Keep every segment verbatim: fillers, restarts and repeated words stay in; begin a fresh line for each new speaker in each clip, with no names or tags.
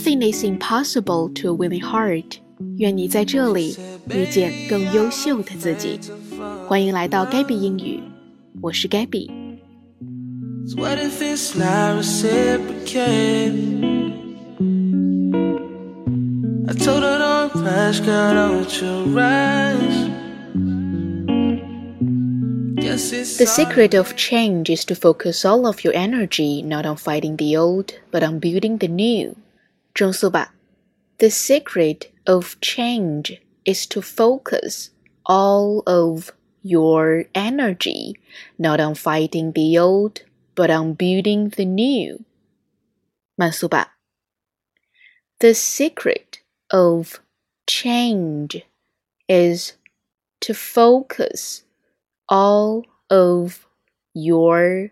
Nothing is impossible to a willing heart. 愿你在这里遇见更优秀的自己。欢迎来到 Gabby 英语，我是 Gabby。
So what if it's not reciprocated? I told her don't rush, girl, don't you rush.
The secret of change is to focus all of your energy not on fighting the old, but on building the new. 重述吧。The secret of change is to focus all of your energy not on fighting the old, but on building the new. 慢速吧。The secret of change is to focus all of your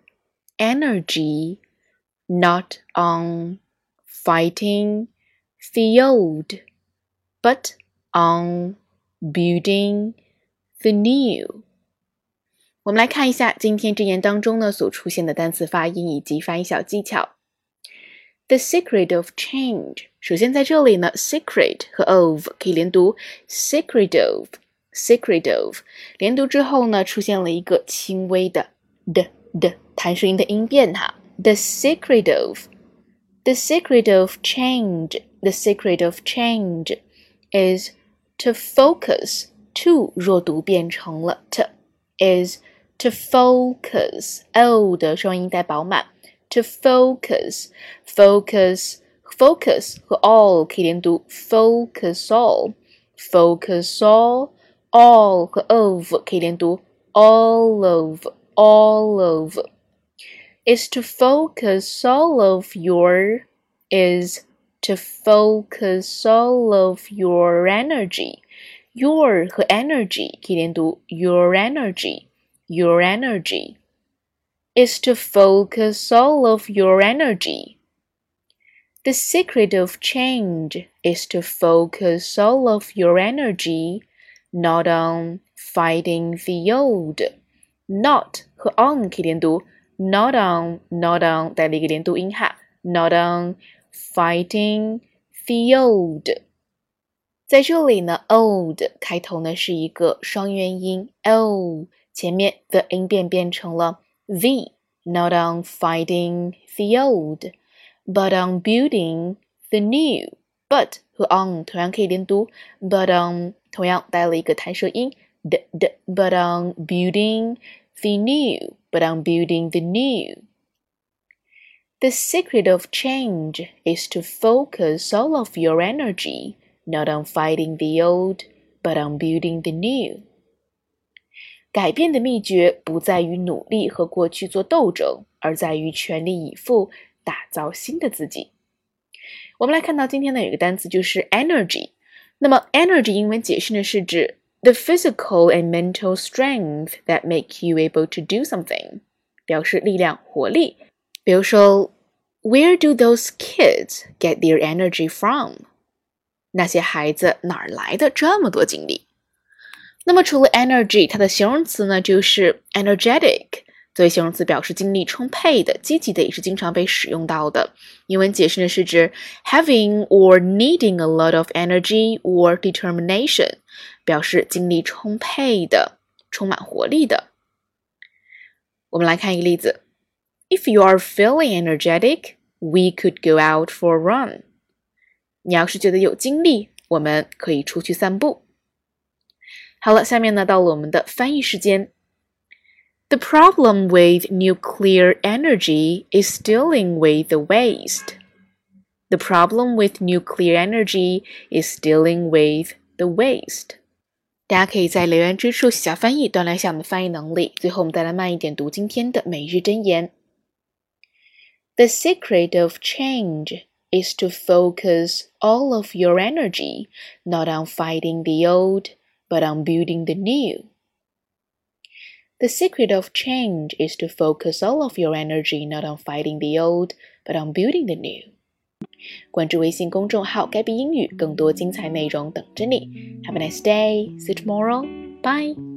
energy not on fighting the old, but on building the new. 我们来看一下今天这言当中呢所出现的单词发音以及发音小技巧。The secret of change， 首先在这里呢 secret 和 of 可以连读 secret of secret of 连读之后呢出现了一个轻微的的的弹舌音的音变哈。The secret of The secret of change The secret of change is to focus to 弱读变成了 t is to focus o 的双音带饱满 to focus focus focus 和 all 可以连读 focus all focus all all 和 of 可以连读 all of all of is to focus all of your is to focus all of your energy your 和 energy 可以连读 your energy your energy is to focus all of your energy. The secret of change is to focus all of your energy not on fighting the old. Not 和 on 可以连读 not on not on 带了一个连读音哈 not on fighting the old. 在这里呢 old 开头呢是一个双元音 o 前面的音变变成了 the not on fighting the old but on building the new. But 和 on 同样可以连读 but on 同样带了一个弹舌音 d d but on building the new but on building the new. The secret of change is to focus all of your energy not on fighting the old but on building the new. 改变的秘诀不在于努力和过去做斗争，而在于全力以赴打造新的自己。我们来看到今天呢有一个单词就是 energy。那么 energy 英文解释呢是指 the physical and mental strength that make you able to do something， 表示力量活力。比如说 Where do those kids get their energy from？ 那些孩子哪儿来的这么多精力？那么除了 energy 它的形容词呢就是 energetic， 作为形容词表示精力充沛的积极的也是经常被使用到的。英文解释呢是指 having or needing a lot of energy or determination， 表示精力充沛的充满活力的。我们来看一个例子 If you are feeling energetic, we could go out for a run. 你要是觉得有精力我们可以出去散步。好了，下面呢到了我们的翻译时间。The problem with nuclear energy is dealing with the waste. The problem with nuclear energy is dealing with the waste. 大家可以在留言之处写下翻译，锻炼一下我们的翻译能力。最后我们再来慢一点读今天的每日箴言。The secret of change is to focus all of your energy not on fighting the old, but on building the new. The secret of change is to focus all of your energy not on fighting the old, but on building the new. 关注微信公众号 Gabby 英语，更多精彩内容等着你。Have a nice day. See you tomorrow. Bye.